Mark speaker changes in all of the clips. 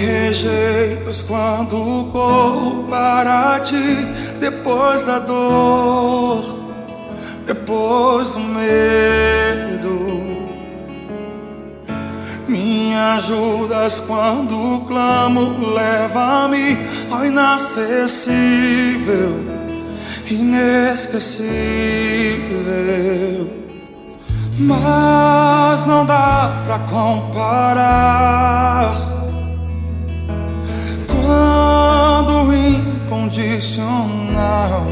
Speaker 1: rejeitas quando corro para ti, depois da dor, depois do medo. Me ajudas quando clamo, leva-me ao inacessível, inesquecível. Mas não dá pra comparar quando incondicional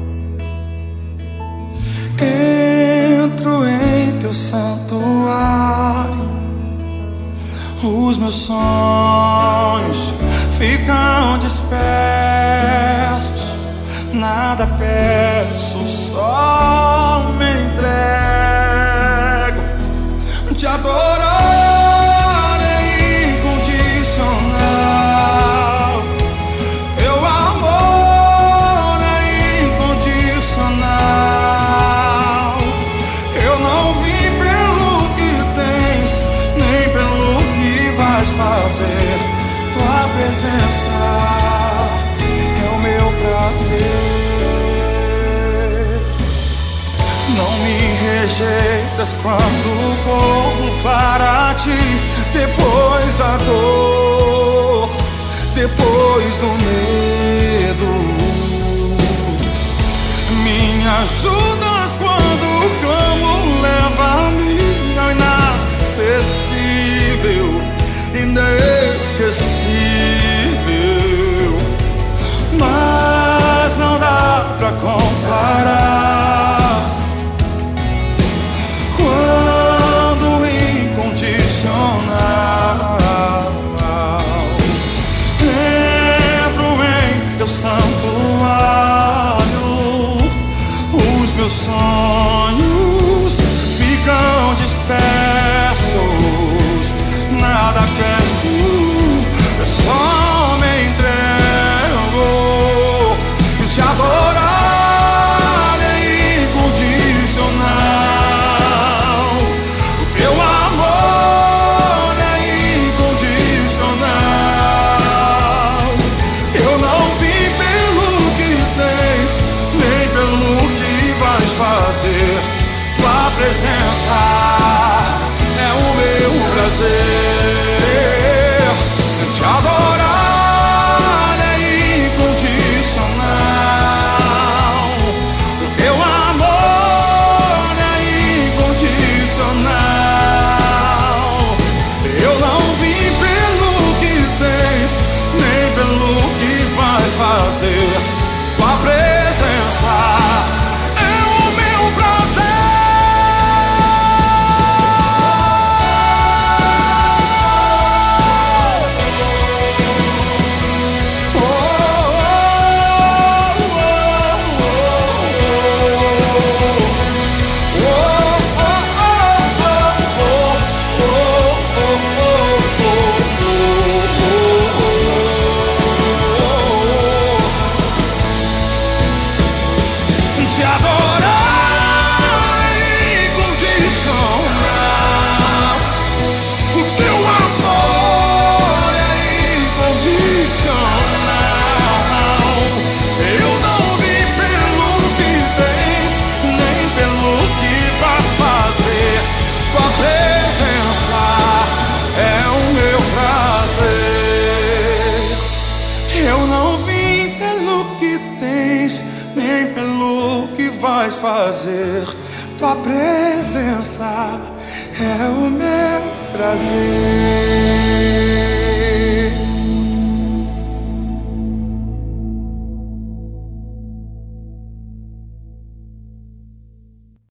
Speaker 1: entro em teu santuário. Os meus sonhos ficam dispersos, nada peço, só me entrego. Te adorar é incondicional, teu amor é incondicional. Eu não vim pelo que tens, nem pelo que vais fazer. Tua presença é o meu prazer. Não me rejeitas quando corro para ti, depois da dor, depois do medo. Me ajudas quando clamo, leva-me ao inacessível, inesquecível. Mas não dá pra comparar quando incondicional entro em teu santuário. Os meus sonhos ficam dispersos, nada peço, eu só me entrego. Te adorar é incondicional, o teu amor é incondicional. Eu não vim pelo que tens, nem pelo que vais fazer. Tua presença é o meu prazer. Te adorar é incondicional, o teu amor é incondicional. Eu não vim pelo que tens, nem pelo que vais fazer. Tua presença é o meu prazer. Te adorar é incondicional, o teu amor é incondicional. Eu não vim pelo que tens, nem pelo que vais fazer. Tua presença é o meu prazer. Eu não vim pelo que tens, nem pelo que vais fazer. Tua presença é o meu prazer.